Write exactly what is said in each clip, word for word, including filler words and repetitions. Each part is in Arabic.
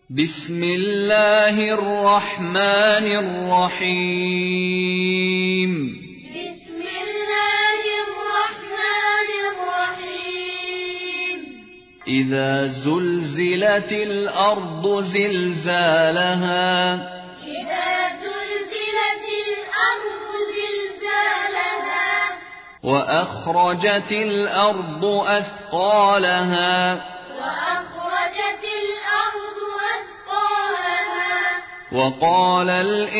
بسم الله الرحمن الرحيم بسم الله الرحمن الرحيم إذا زلزلت الأرض زلزالها إذا زلزلت الأرض زلزالها وأخرجت الأرض أثقالها وأخرجت الأرض أثقالها وقال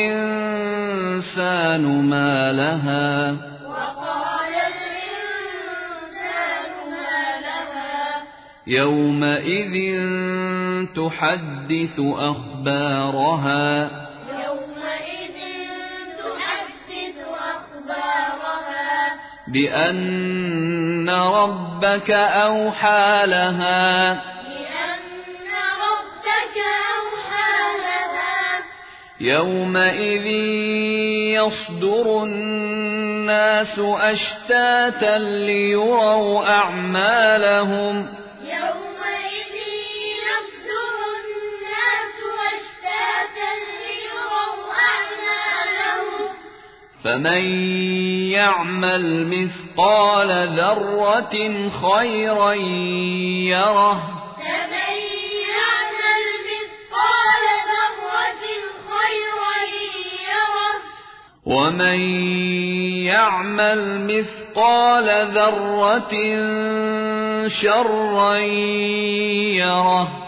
الإنسان ما لها وقال الإنسان ما لها يومئذ تحدث أخبارها يومئذ تحدث أخبارها بأن ربك أوحى لها بأن ربك أوحى لها يومئذ يصدر الناس أشتاتا ليروا أعمالهم يومئذ يصدر الناس أشتاتا ليروا أعمالهم فمن يعمل مثقال ذرة خيرا يره فمن يعمل مثقال ذرة خيرا يره ومن يعمل مثقال ذرة شرا يره